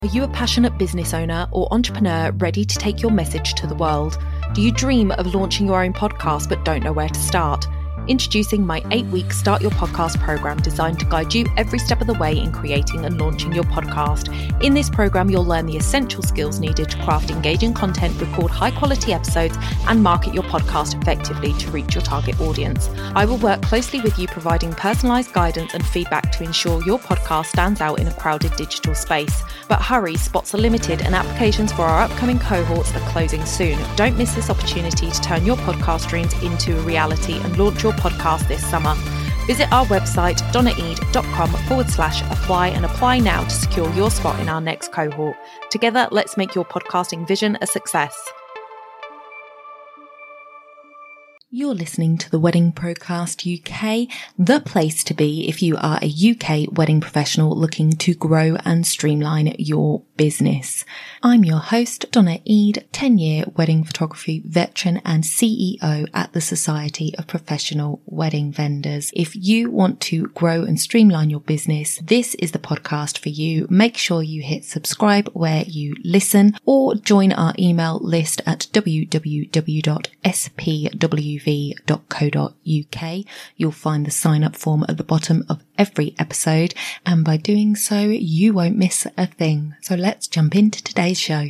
Are you a passionate business owner or entrepreneur ready to take your message to the world? Do you dream of launching your own podcast but don't know where to start? Introducing my 8-week Start Your Podcast program designed to guide you every step of the way in creating and launching your podcast. In this program, you'll learn the essential skills needed to craft engaging content, record high-quality episodes, and market your podcast effectively to reach your target audience. I will work closely with you, providing personalized guidance and feedback to ensure your podcast stands out in a crowded digital space. But hurry, spots are limited and applications for our upcoming cohorts are closing soon. Don't miss this opportunity to turn your podcast dreams into a reality and launch your podcast this summer. Visit our website, donnaeade.com/apply and apply now to secure your spot in our next cohort. Together, let's make your podcasting vision a success. You're listening to the Wedding Procast UK, the place to be if you are a UK wedding professional looking to grow and streamline your business. I'm your host, Donna Eade, 10-year wedding photography veteran and CEO at the Society of Professional Wedding Vendors. If you want to grow and streamline your business, this is the podcast for you. Make sure you hit subscribe where you listen or join our email list at www.spwv.co.uk. You'll find the sign up form at the bottom of every episode, and by doing so, you won't miss a thing. So let's jump into today's show.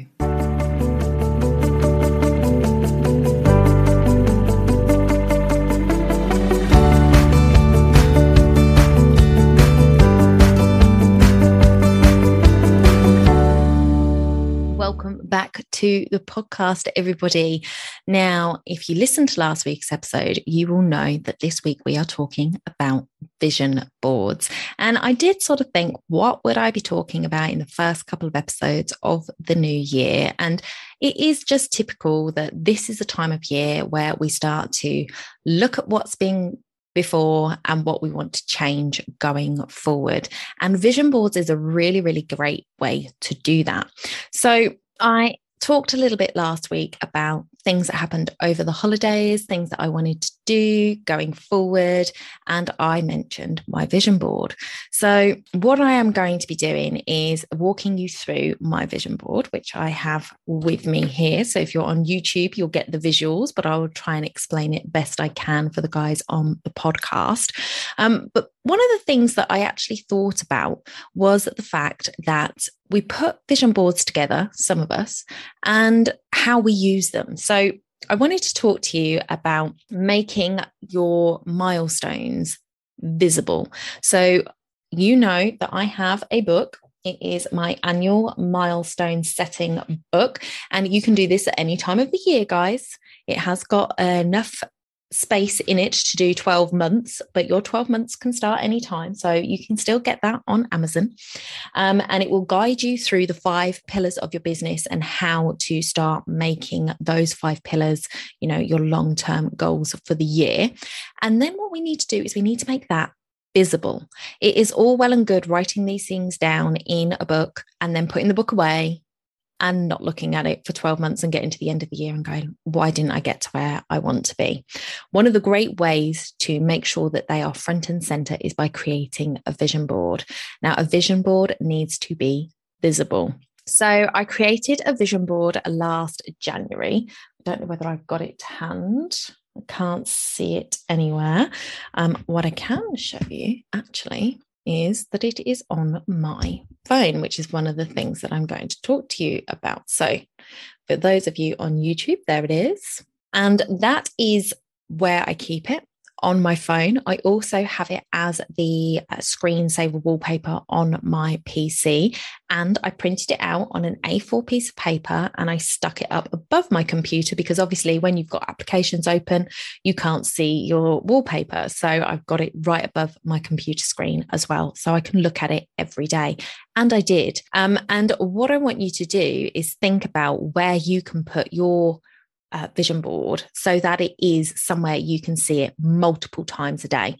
Back to the podcast, everybody. Now, if you listened to last week's episode, you will know that this week we are talking about vision boards. And I did sort of think, what would I be talking about in the first couple of episodes of the new year? And it is just typical that this is a time of year where we start to look at what's been before and what we want to change going forward. And vision boards is a really, really great way to do that. So I talked a little bit last week about things that happened over the holidays, things that I wanted to do going forward, and I mentioned my vision board. So what I am going to be doing is walking you through my vision board, which I have with me here. So if you're on YouTube, you'll get the visuals, but I will try and explain it best I can for the guys on the podcast. But one of the things that I actually thought about was the fact that we put vision boards together, some of us, and how we use them. So I wanted to talk to you about making your milestones visible. So you know that I have a book. It is my annual milestone setting book, and you can do this at any time of the year, guys. It has got enough space in it to do 12 months, but your 12 months can start anytime. So you can still get that on Amazon. And it will guide you through the 5 pillars of your business and how to start making those 5 pillars, you know, your long-term goals for the year. And then what we need to do is we need to make that visible. It is all well and good writing these things down in a book and then putting the book away and not looking at it for 12 months and getting to the end of the year and going, why didn't I get to where I want to be? One of the great ways to make sure that they are front and center is by creating a vision board. Now, a vision board needs to be visible. So I created a vision board last January. I don't know whether I've got it to hand. I can't see it anywhere. What I can show you actually is that it is on my phone, which is one of the things that I'm going to talk to you about. So for those of you on YouTube, there it is. And that is where I keep it on my phone. I also have it as the screensaver wallpaper on my PC, and I printed it out on an A4 piece of paper and I stuck it up above my computer because obviously when you've got applications open, you can't see your wallpaper. So I've got it right above my computer screen as well, so I can look at it every day. And I did. And what I want you to do is think about where you can put your vision board so that it is somewhere you can see it multiple times a day.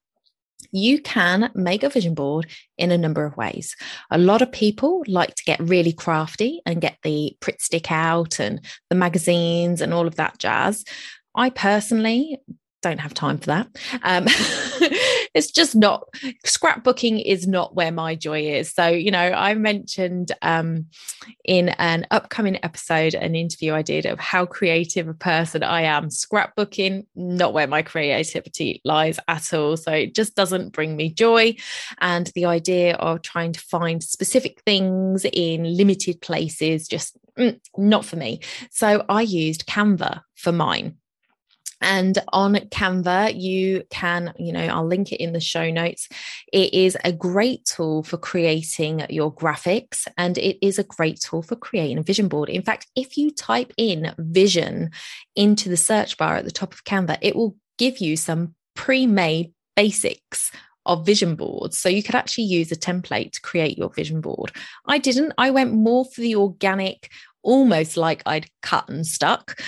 You can make a vision board in a number of ways. A lot of people like to get really crafty and get the Pritt stick out and the magazines and all of that jazz. I personally don't have time for that. It's just not, scrapbooking is not where my joy is. So, I mentioned in an upcoming episode, an interview I did of how creative a person I am. Scrapbooking, not where my creativity lies at all. So it just doesn't bring me joy. And the idea of trying to find specific things in limited places, just not for me. So I used Canva for mine. And on Canva, you can, I'll link it in the show notes. It is a great tool for creating your graphics, and it is a great tool for creating a vision board. In fact, if you type in vision into the search bar at the top of Canva, it will give you some pre-made basics of vision boards. So you could actually use a template to create your vision board. I didn't. I went more for the organic, almost like I'd cut and stuck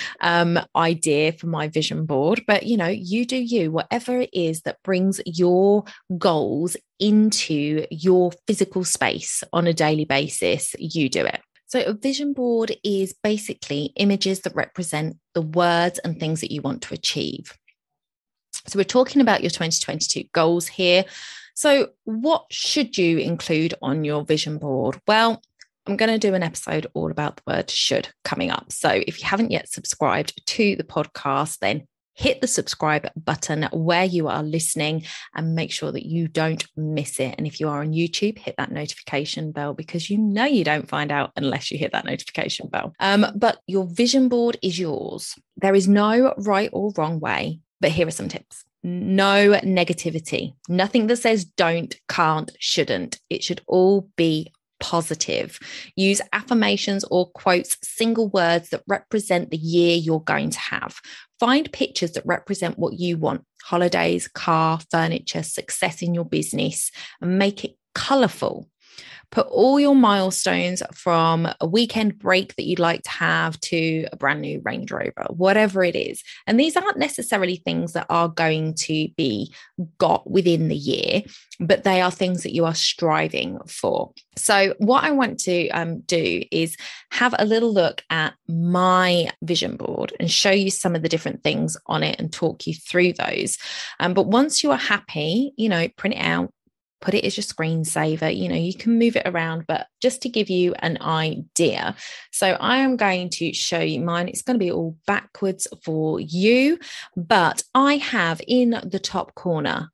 idea for my vision board. But, you do you, whatever it is that brings your goals into your physical space on a daily basis, you do it. So a vision board is basically images that represent the words and things that you want to achieve. So we're talking about your 2022 goals here. So what should you include on your vision board? Well, I'm going to do an episode all about the word should coming up. So if you haven't yet subscribed to the podcast, then hit the subscribe button where you are listening and make sure that you don't miss it. And if you are on YouTube, hit that notification bell, because you don't find out unless you hit that notification bell. But your vision board is yours. There is no right or wrong way, but here are some tips. No negativity, nothing that says don't, can't, shouldn't. It should all be positive. Use affirmations or quotes, single words that represent the year you're going to have. Find pictures that represent what you want: holidays, car, furniture, success in your business, and make it colourful. Put all your milestones from a weekend break that you'd like to have to a brand new Range Rover, whatever it is. And these aren't necessarily things that are going to be got within the year, but they are things that you are striving for. So what I want to do is have a little look at my vision board and show you some of the different things on it and talk you through those. But once you are happy, print it out, put it as your screensaver. You can move it around, but just to give you an idea. So I am going to show you mine. It's going to be all backwards for you, but I have in the top corner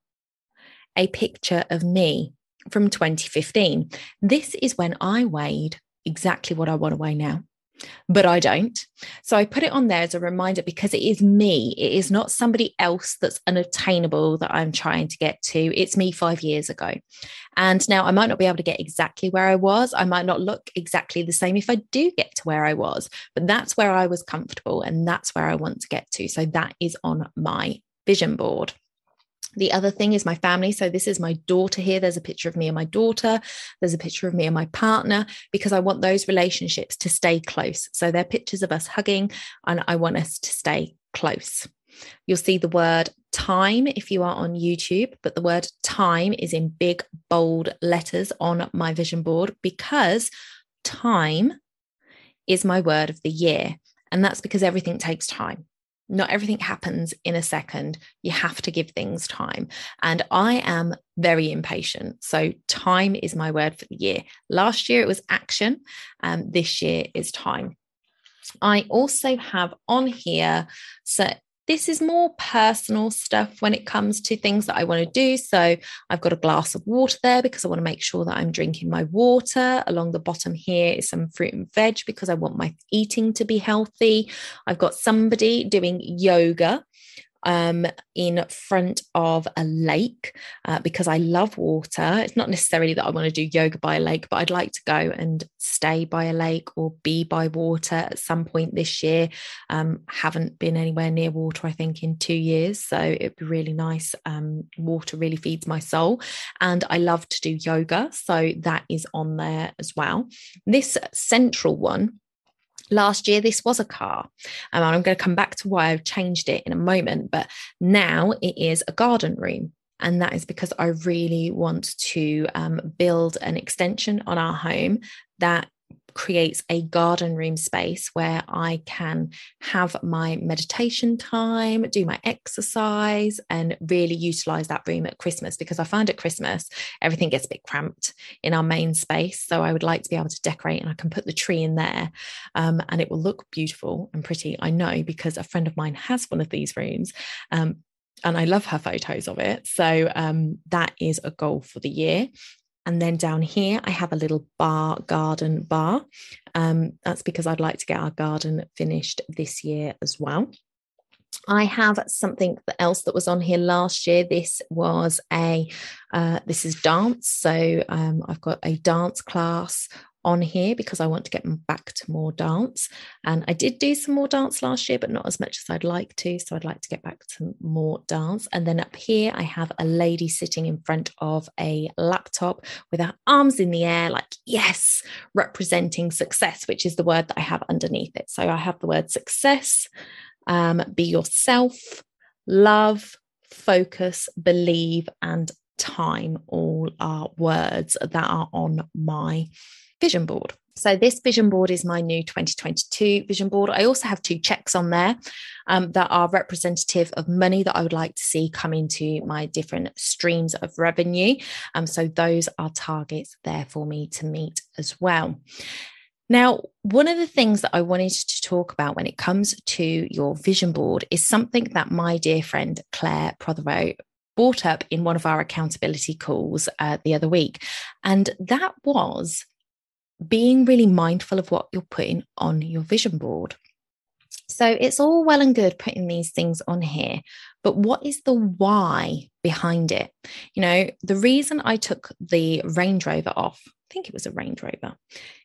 a picture of me from 2015. This is when I weighed exactly what I want to weigh now, but I don't. So I put it on there as a reminder because it is me. It is not somebody else that's unattainable that I'm trying to get to. It's me 5 years ago. And now I might not be able to get exactly where I was. I might not look exactly the same if I do get to where I was, but that's where I was comfortable and that's where I want to get to. So that is on my vision board. The other thing is my family. So this is my daughter here. There's a picture of me and my daughter. There's a picture of me and my partner, because I want those relationships to stay close. So they're pictures of us hugging and I want us to stay close. You'll see the word time if you are on YouTube, but the word time is in big, bold letters on my vision board because time is my word of the year. And that's because everything takes time. Not everything happens in a second. You have to give things time. And I am very impatient. So time is my word for the year. Last year it was action. This year is time. I also have on here, so this is more personal stuff when it comes to things that I want to do. So I've got a glass of water there because I want to make sure that I'm drinking my water. Along the bottom here is some fruit and veg because I want my eating to be healthy. I've got somebody doing yoga in front of a lake because I love water. It's not necessarily that I want to do yoga by a lake, but I'd like to go and stay by a lake or be by water at some point this year. Haven't been anywhere near water, I think, in 2 years. So it'd be really nice. Water really feeds my soul. And I love to do yoga. So that is on there as well. This central one, last year, this was a car. And I'm going to come back to why I've changed it in a moment. But now it is a garden room. And that is because I really want to build an extension on our home that creates a garden room space where I can have my meditation time, do my exercise, and really utilize that room at Christmas, because I find at Christmas everything gets a bit cramped in our main space. So I would like to be able to decorate, and I can put the tree in there, and it will look beautiful and pretty. I know, because a friend of mine has one of these rooms. And I love her photos of it. So that is a goal for the year. And then down here, I have a little garden bar. That's because I'd like to get our garden finished this year as well. I have something else that was on here last year. This is dance. So I've got a dance class on here because I want to get back to more dance. And I did do some more dance last year, but not as much as I'd like to. So I'd like to get back to more dance. And then up here, I have a lady sitting in front of a laptop with her arms in the air, like, yes, representing success, which is the word that I have underneath it. So I have the word success, be yourself, love, focus, believe, and time. All are words that are on my vision board. So this vision board is my new 2022 vision board. I also have 2 checks on there that are representative of money that I would like to see come into my different streams of revenue. So those are targets there for me to meet as well. Now, one of the things that I wanted to talk about when it comes to your vision board is something that my dear friend Claire Prothero brought up in one of our accountability calls the other week. And that was being really mindful of what you're putting on your vision board. So it's all well and good putting these things on here, but what is the why behind it? You know, the reason I took the Range Rover off, I think it was a Range Rover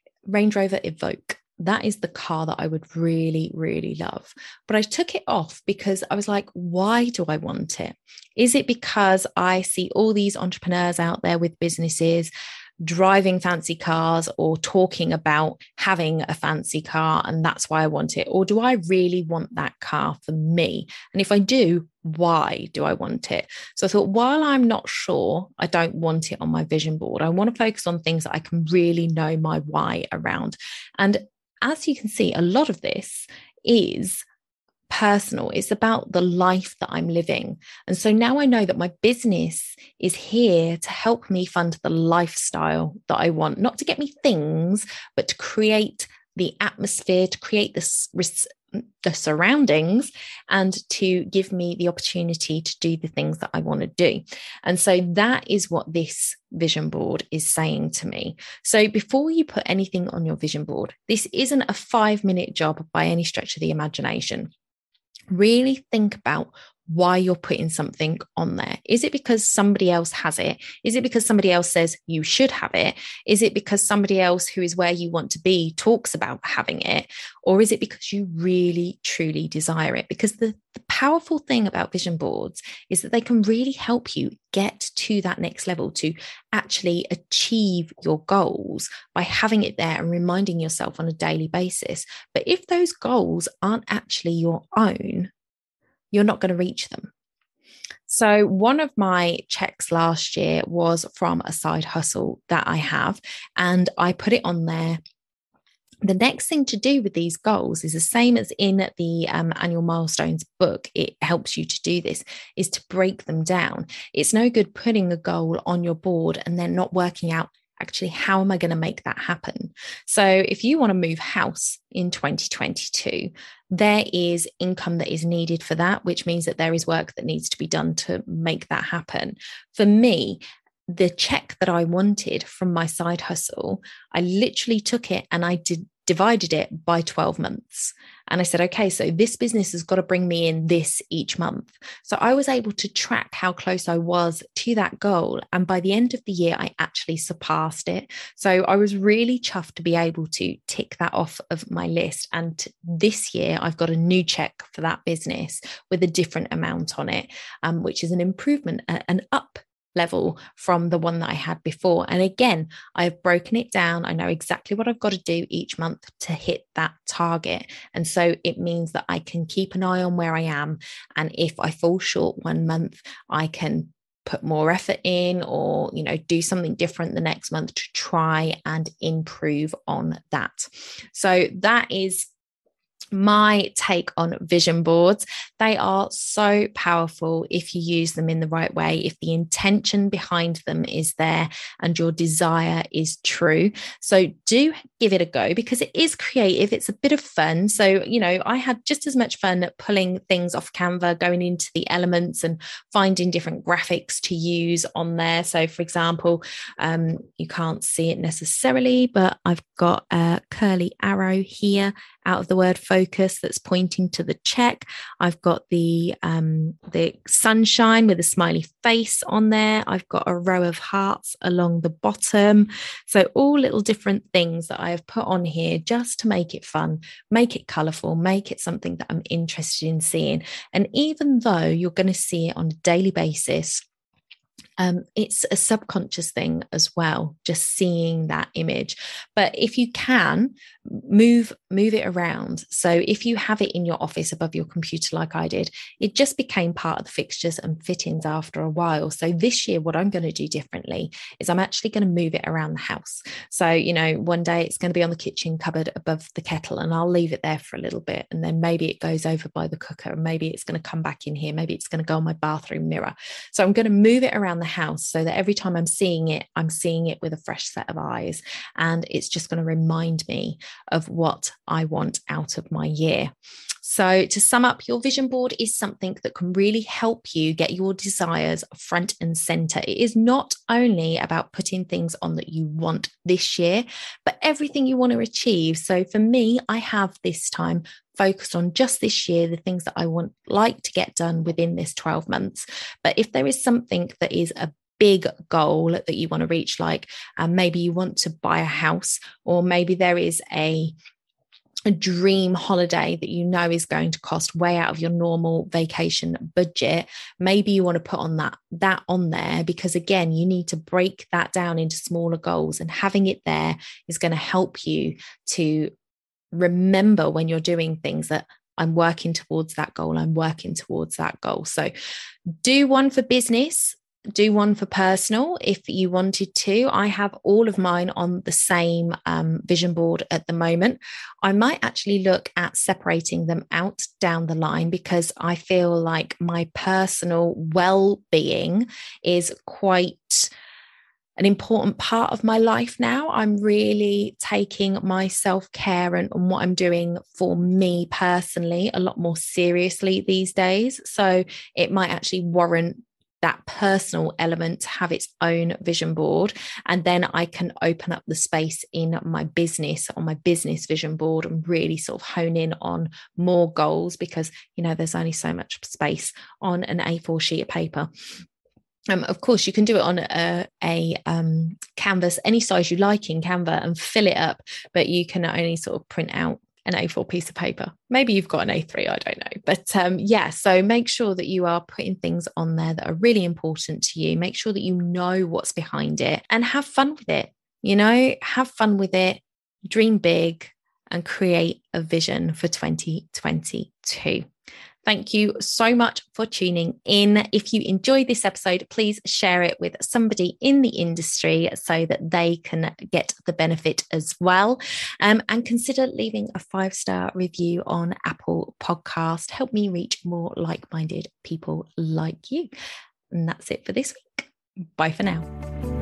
Evoque. That is the car that I would really, really love. But I took it off because I was like, why do I want it? Is it because I see all these entrepreneurs out there with businesses driving fancy cars or talking about having a fancy car, and that's why I want it? Or do I really want that car for me? And if I do, why do I want it? So I thought, while I'm not sure, I don't want it on my vision board. I want to focus on things that I can really know my why around. And as you can see, a lot of this is personal. It's about the life that I'm living. And so now I know that my business is here to help me fund the lifestyle that I want, not to get me things, but to create the atmosphere, to create the surroundings, and to give me the opportunity to do the things that I want to do. And so that is what this vision board is saying to me. So before you put anything on your vision board, this isn't a 5-minute job by any stretch of the imagination. Really think about why you're putting something on there. Is it because somebody else has it? Is it because somebody else says you should have it? Is it because somebody else who is where you want to be talks about having it? Or is it because you really, truly desire it? Because the powerful thing about vision boards is that they can really help you get to that next level, to actually achieve your goals by having it there and reminding yourself on a daily basis. But if those goals aren't actually your own, you're not going to reach them. So one of my checks last year was from a side hustle that I have, and I put it on there. The next thing to do with these goals is the same as in the Annual Milestones book. It helps you to do this, is to break them down. It's no good putting the goal on your board and then not working out, actually, how am I going to make that happen? So if you want to move house in 2022, there is income that is needed for that, which means that there is work that needs to be done to make that happen. For me, the check that I wanted from my side hustle, I literally took it and I divided it by 12 months. And I said, okay, so this business has got to bring me in this each month. So I was able to track how close I was to that goal. And by the end of the year, I actually surpassed it. So I was really chuffed to be able to tick that off of my list. And this year, I've got a new check for that business with a different amount on it, which is an improvement, an up level from the one that I had before. And again, I've broken it down. I know exactly what I've got to do each month to hit that target. And so it means that I can keep an eye on where I am. And if I fall short one month, I can put more effort in, or, you know, do something different the next month to try and improve on that. So that is my take on vision boards. They are so powerful if you use them in the right way, if the intention behind them is there and your desire is true. So do give it a go, because it is creative. It's a bit of fun. So, you know, I had just as much fun pulling things off Canva, going into the elements and finding different graphics to use on there. So for example, you can't see it necessarily, but I've got a curly arrow here out of the word focus that's pointing to the check. I've got the sunshine with a smiley face on there. I've got a row of hearts along the bottom. So all little different things that I have put on here just to make it fun, make it colourful, make it something that I'm interested in seeing. And even though you're going to see it on a daily basis, it's a subconscious thing as well, just seeing that image. But if you can move it around. So if you have it in your office above your computer, like I did, it just became part of the fixtures and fittings after a while. So this year, what I'm going to do differently is I'm actually going to move it around the house. So, you know, one day it's going to be on the kitchen cupboard above the kettle, and I'll leave it there for a little bit. And then maybe it goes over by the cooker, and maybe it's going to come back in here. Maybe it's going to go on my bathroom mirror. So I'm going to move it around the house so that every time I'm seeing it with a fresh set of eyes. And it's just going to remind me of what I want out of my year. So to sum up, your vision board is something that can really help you get your desires front and center. It is not only about putting things on that you want this year, but everything you want to achieve. So for me, I have this time focused on just this year, the things that I want like to get done within this 12 months. But if there is something that is a big goal that you want to reach, like maybe you want to buy a house, or maybe there is a dream holiday that you know is going to cost way out of your normal vacation budget, maybe you want to put on that on there, because again, you need to break that down into smaller goals, and having it there is going to help you to remember when you're doing things that I'm working towards that goal. I'm working towards that goal. So do one for business, do one for personal if you wanted to. I have all of mine on the same vision board at the moment. I might actually look at separating them out down the line, because I feel like my personal well-being is quite an important part of my life now. I'm really taking my self-care and what I'm doing for me personally a lot more seriously these days. So it might actually warrant that personal element to have its own vision board. And then I can open up the space in my business, on my business vision board, and really sort of hone in on more goals, because, you know, there's only so much space on an A4 sheet of paper. Of course, you can do it on a canvas, any size you like in Canva, and fill it up, but you can only sort of print out an A4 piece of paper. Maybe you've got an A3, I don't know. But yeah, so make sure that you are putting things on there that are really important to you. Make sure that you know what's behind it, and have fun with it. You know, have fun with it, dream big, and create a vision for 2022. Thank you so much for tuning in. If you enjoyed this episode, please share it with somebody in the industry so that they can get the benefit as well. And consider leaving a 5-star review on Apple Podcast. Help me reach more like-minded people like you. And that's it for this week. Bye for now.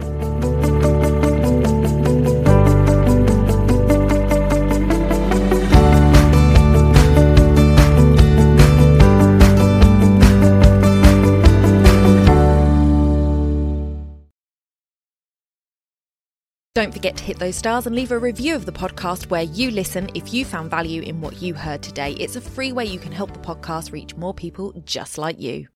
Don't forget to hit those stars and leave a review of the podcast where you listen if you found value in what you heard today. It's a free way you can help the podcast reach more people just like you.